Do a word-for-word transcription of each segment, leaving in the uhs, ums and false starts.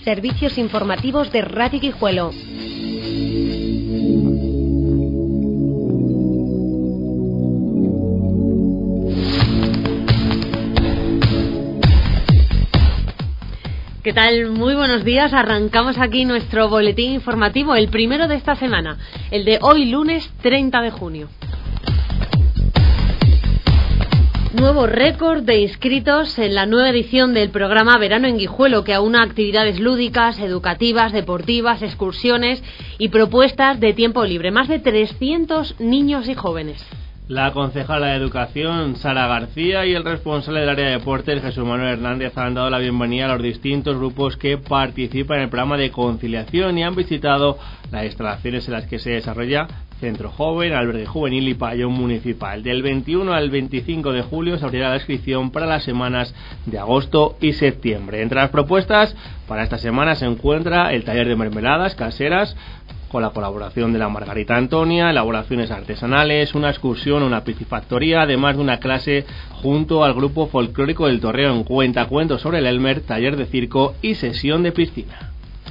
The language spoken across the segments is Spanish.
Servicios informativos de Radio Guijuelo. ¿Qué tal? Muy buenos días. Arrancamos aquí nuestro boletín informativo, el primero de esta semana, el de hoy lunes treinta de junio. Nuevo récord de inscritos en la nueva edición del programa Verano en Guijuelo, que aúna actividades lúdicas, educativas, deportivas, excursiones y propuestas de tiempo libre. Más de trescientos niños y jóvenes. La concejala de Educación, Sara García, y el responsable del área de deportes, Jesús Manuel Hernández, han dado la bienvenida a los distintos grupos que participan en el programa de conciliación y han visitado las instalaciones en las que se desarrolla Centro Joven, Albergue Juvenil y Pabellón Municipal. Del veintiuno al veinticinco de julio se abrirá la inscripción para las semanas de agosto y septiembre. Entre las propuestas para esta semana se encuentra el taller de mermeladas caseras, con la colaboración de la Margarita Antonia, elaboraciones artesanales, una excursión, una piscifactoría, además de una clase junto al grupo folclórico del Torreón, cuentacuentos sobre el Elmer, taller de circo y sesión de piscina.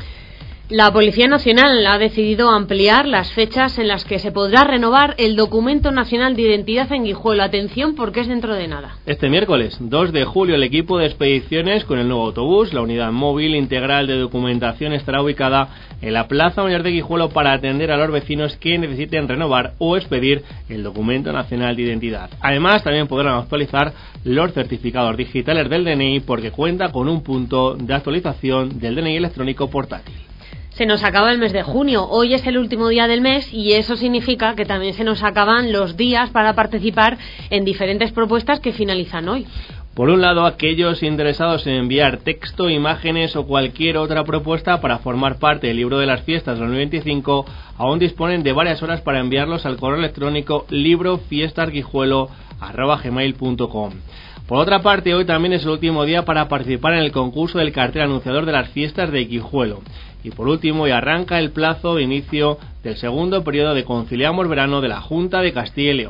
La Policía Nacional ha decidido ampliar las fechas en las que se podrá renovar el Documento Nacional de Identidad en Guijuelo. Atención, porque es dentro de nada. Este miércoles, dos de julio, el equipo de expediciones con el nuevo autobús, la unidad móvil integral de documentación, estará ubicada en la Plaza Mayor de Guijuelo para atender a los vecinos que necesiten renovar o expedir el Documento Nacional de Identidad. Además, también podrán actualizar los certificados digitales del D N I porque cuenta con un punto de actualización del D N I electrónico portátil. Se nos acaba el mes de junio, hoy es el último día del mes y eso significa que también se nos acaban los días para participar en diferentes propuestas que finalizan hoy. Por un lado, aquellos interesados en enviar texto, imágenes o cualquier otra propuesta para formar parte del libro de las fiestas dos mil veinticinco aún disponen de varias horas para enviarlos al correo electrónico librofiestasguijuelo arroba gmail punto com. Por otra parte, hoy también es el último día para participar en el concurso del cartel anunciador de las fiestas de Guijuelo. Y por último, hoy arranca el plazo de inicio del segundo periodo de Conciliamos Verano de la Junta de Castilla y León.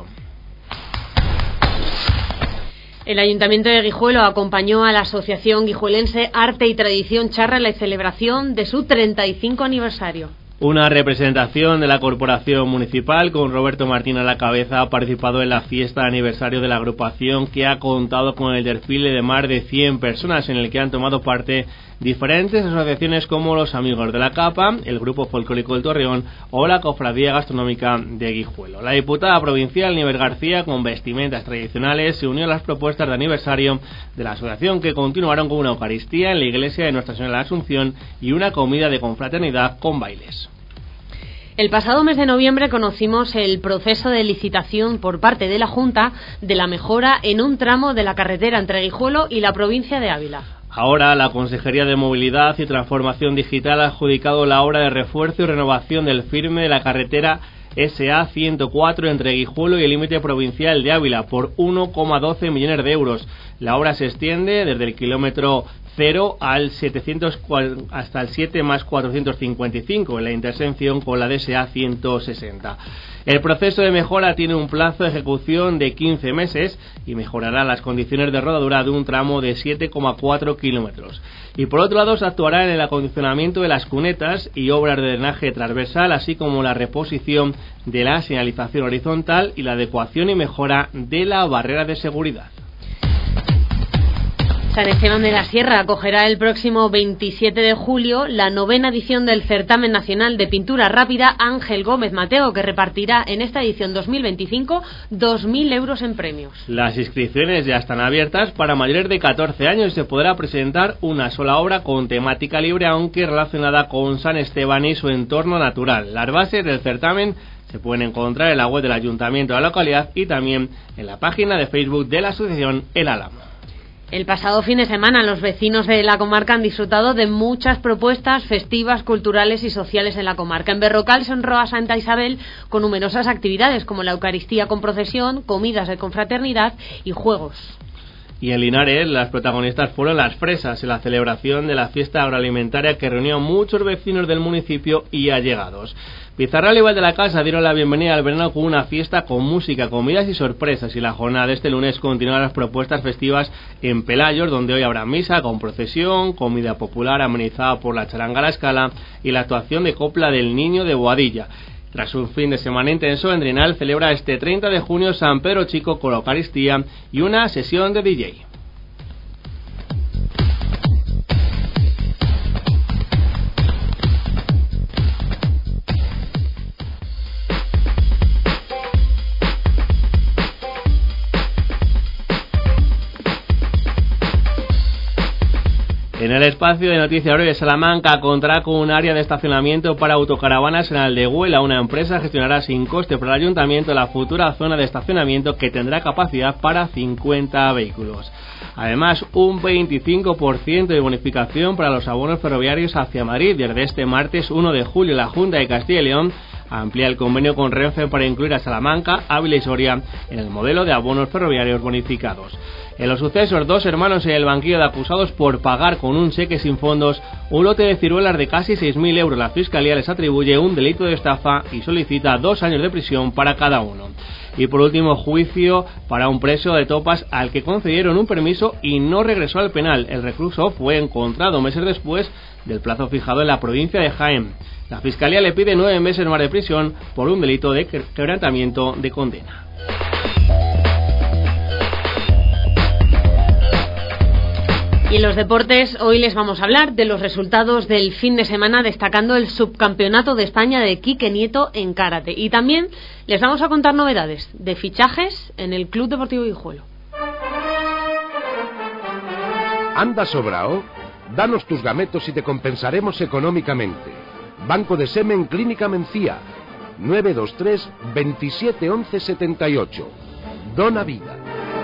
El Ayuntamiento de Guijuelo acompañó a la Asociación Guijuelense Arte y Tradición Charra en la celebración de su treinta y cinco aniversario. Una representación de la Corporación Municipal con Roberto Martín a la cabeza ha participado en la fiesta de aniversario de la agrupación, que ha contado con el desfile de más de cien personas en el que han tomado parte diferentes asociaciones como los Amigos de la Capa, el Grupo Folclórico del Torreón o la Cofradía Gastronómica de Guijuelo. La diputada provincial Nieves García, con vestimentas tradicionales, se unió a las propuestas de aniversario de la asociación, que continuaron con una Eucaristía en la iglesia de Nuestra Señora de la Asunción y una comida de confraternidad con bailes. El pasado mes de noviembre conocimos el proceso de licitación por parte de la Junta de la mejora en un tramo de la carretera entre Guijuelo y la provincia de Ávila. Ahora la Consejería de Movilidad y Transformación Digital ha adjudicado la obra de refuerzo y renovación del firme de la carretera S A ciento cuatro entre Guijuelo y el límite provincial de Ávila por uno coma doce millones de euros. La obra se extiende desde el kilómetro cero al setecientos hasta el siete más cuatrocientos cincuenta y cinco en la intersección con la D S A ciento sesenta. El proceso de mejora tiene un plazo de ejecución de quince meses y mejorará las condiciones de rodadura de un tramo de siete coma cuatro kilómetros. Y por otro lado, se actuará en el acondicionamiento de las cunetas y obras de drenaje transversal, así como la reposición de la señalización horizontal y la adecuación y mejora de la barrera de seguridad. San Esteban de la Sierra acogerá el próximo veintisiete de julio la novena edición del Certamen Nacional de Pintura Rápida Ángel Gómez Mateo, que repartirá en esta edición dos mil veinticinco dos mil euros en premios. Las inscripciones ya están abiertas para mayores de catorce años y se podrá presentar una sola obra con temática libre, aunque relacionada con San Esteban y su entorno natural. Las bases del certamen se pueden encontrar en la web del Ayuntamiento de la localidad y también en la página de Facebook de la Asociación El Álamo. El pasado fin de semana los vecinos de la comarca han disfrutado de muchas propuestas festivas, culturales y sociales en la comarca. En Berrocal se honró a Santa Isabel con numerosas actividades como la Eucaristía con procesión, comidas de confraternidad y juegos. Y en Linares, las protagonistas fueron las fresas en la celebración de la fiesta agroalimentaria que reunió a muchos vecinos del municipio y allegados. Pizarral y Val de la Casa dieron la bienvenida al verano con una fiesta con música, comidas y sorpresas, y la jornada de este lunes continúan las propuestas festivas en Pelayos, donde hoy habrá misa con procesión, comida popular amenizada por la charanga a la escala y la actuación de copla del Niño de Boadilla. Tras un fin de semana intenso, Endrinal celebra este treinta de junio San Pedro Chico con la Eucaristía y una sesión de D J. En el espacio de Noticias Breve, Salamanca contará con un área de estacionamiento para autocaravanas en Aldehuela. Una empresa gestionará sin coste por el ayuntamiento la futura zona de estacionamiento que tendrá capacidad para cincuenta vehículos. Además, un veinticinco por ciento de bonificación para los abonos ferroviarios hacia Madrid. Desde este martes uno de julio, la Junta de Castilla y León amplía el convenio con Renfe para incluir a Salamanca, Ávila y Soria en el modelo de abonos ferroviarios bonificados. En los sucesos, dos hermanos en el banquillo de acusados por pagar con un cheque sin fondos un lote de ciruelas de casi seis mil euros. La Fiscalía les atribuye un delito de estafa y solicita dos años de prisión para cada uno. Y por último, juicio para un preso de Topas al que concedieron un permiso y no regresó al penal. El recluso fue encontrado meses después del plazo fijado en la provincia de Jaén. La Fiscalía le pide nueve meses más de prisión por un delito de quebrantamiento de condena. Y en los deportes, hoy les vamos a hablar de los resultados del fin de semana, destacando el subcampeonato de España de Quique Nieto en karate. Y también les vamos a contar novedades de fichajes en el Club Deportivo Guijuelo. ¿Anda sobrao? Danos tus gametos y te compensaremos económicamente. Banco de Semen Clínica Mencía, nueve dos tres, veintisiete once setenta y ocho. Dona vida.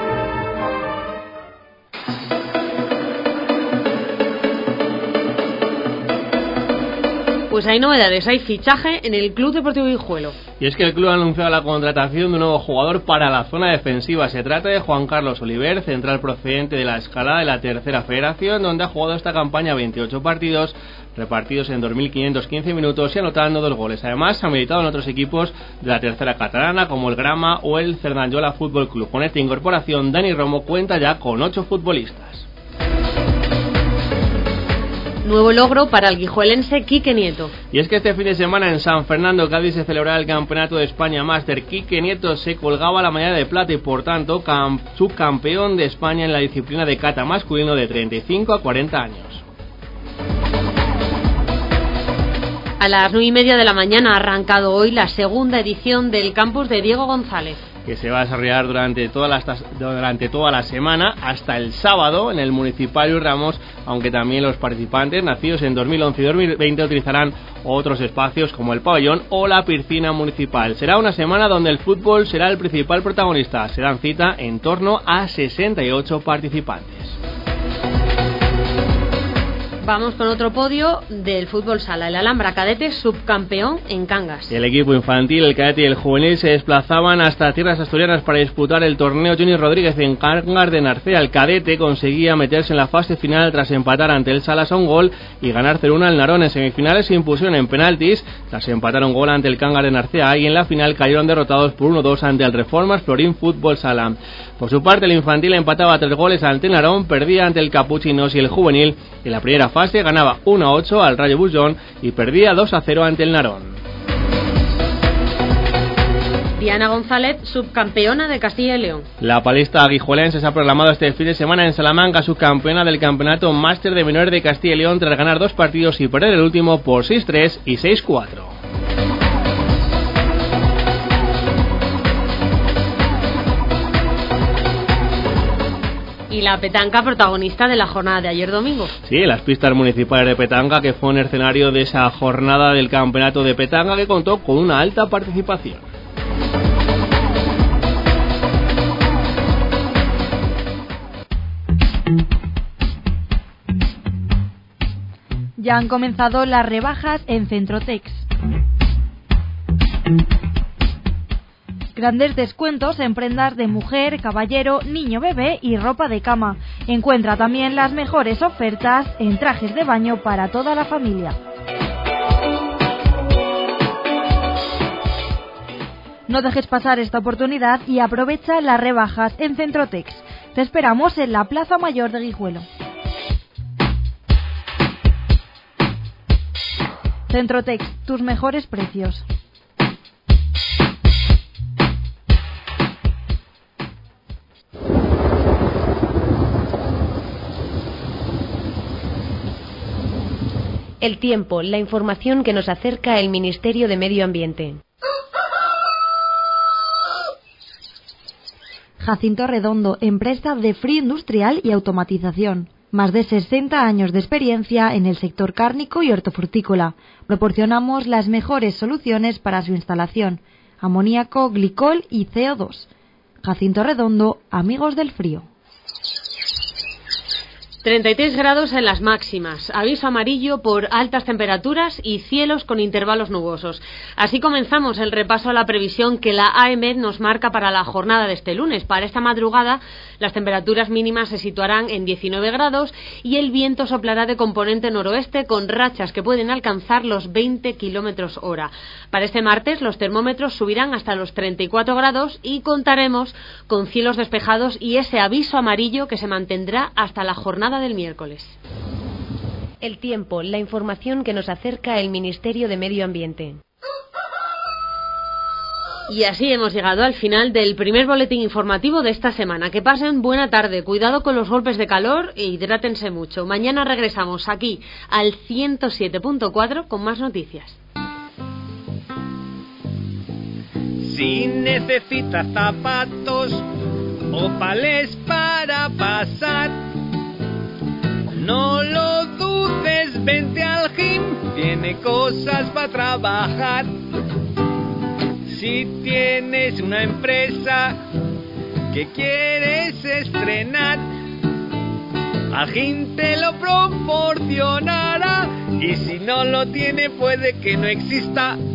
Pues hay novedades, hay fichaje en el Club Deportivo Guijuelo. Y es que el club ha anunciado la contratación de un nuevo jugador para la zona defensiva. Se trata de Juan Carlos Oliver, central procedente de la Escalada de la Tercera Federación, donde ha jugado esta campaña veintiocho partidos, repartidos en dos mil quinientos quince minutos y anotando dos goles. Además, ha militado en otros equipos de la Tercera Catalana, como el Grama o el Cerdanyola Fútbol Club. Con esta incorporación, Dani Romo cuenta ya con ocho futbolistas. Nuevo logro para el guijuelense Quique Nieto. Y es que este fin de semana en San Fernando, Cádiz, se celebraba el Campeonato de España Máster. Quique Nieto se colgaba la medalla de plata y, por tanto, cam- subcampeón de España en la disciplina de kata masculino de treinta y cinco a cuarenta años. A las nueve y media de la mañana ha arrancado hoy la segunda edición del campus de Diego González, que se va a desarrollar durante toda la, durante toda la semana hasta el sábado en el Municipal Luis Ramos, aunque también los participantes nacidos en dos mil once y dos mil veinte utilizarán otros espacios como el pabellón o la piscina municipal. Será una semana donde el fútbol será el principal protagonista. Se dan cita en torno a sesenta y ocho participantes. Vamos con otro podio del fútbol sala. El Alhambra Cadete, subcampeón en Cangas. El equipo infantil, el cadete y el juvenil se desplazaban hasta tierras asturianas para disputar el torneo Johnny Rodríguez en Cangas de Narcea. El cadete conseguía meterse en la fase final tras empatar ante el Salas a un gol y ganar cero uno al Narón. En semifinales se impusieron en penaltis tras empatar un gol ante el Cangas de Narcea, y en la final cayeron derrotados por uno dos ante el Reformas Florín Fútbol Sala. Por su parte, el infantil empataba tres goles ante el Narón, perdía ante el Capuchinos, y el juvenil en la primera fase ganaba uno a ocho al Rayo Bullón y perdía dos a cero ante el Narón. Diana González, subcampeona de Castilla y León. La palista guijuelense se ha proclamado este fin de semana en Salamanca subcampeona del Campeonato Máster de Menores de Castilla y León tras ganar dos partidos y perder el último por seis tres y seis cuatro. Y la petanca, protagonista de la jornada de ayer domingo. Sí, las pistas municipales de petanca, que fue un escenario de esa jornada del campeonato de petanca, que contó con una alta participación. Ya han comenzado las rebajas en Centrotex. Grandes descuentos en prendas de mujer, caballero, niño, bebé y ropa de cama. Encuentra también las mejores ofertas en trajes de baño para toda la familia. No dejes pasar esta oportunidad y aprovecha las rebajas en Centrotex. Te esperamos en la Plaza Mayor de Guijuelo. Centrotex, tus mejores precios. El tiempo, la información que nos acerca el Ministerio de Medio Ambiente. Jacinto Redondo, empresa de frío industrial y automatización. Más de sesenta años de experiencia en el sector cárnico y hortofrutícola. Proporcionamos las mejores soluciones para su instalación: amoníaco, glicol y C O dos. Jacinto Redondo, amigos del frío. treinta y tres grados en las máximas, aviso amarillo por altas temperaturas y cielos con intervalos nubosos. Así comenzamos el repaso a la previsión que la AEMET nos marca para la jornada de este lunes. Para esta madrugada las temperaturas mínimas se situarán en diecinueve grados y el viento soplará de componente noroeste con rachas que pueden alcanzar los veinte kilómetros hora. Para este martes los termómetros subirán hasta los treinta y cuatro grados y contaremos con cielos despejados y ese aviso amarillo que se mantendrá hasta la jornada del miércoles. El tiempo, la información que nos acerca el Ministerio de Medio Ambiente. Y así hemos llegado al final del primer boletín informativo de esta semana. Que pasen buena tarde, cuidado con los golpes de calor e hidrátense mucho. Mañana regresamos aquí al ciento siete punto cuatro con más noticias. Si necesitas zapatos o palés para pasar, no lo dudes, vente al gym, tiene cosas para trabajar. Si tienes una empresa que quieres estrenar, al gym te lo proporcionará. Y si no lo tiene, puede que no exista.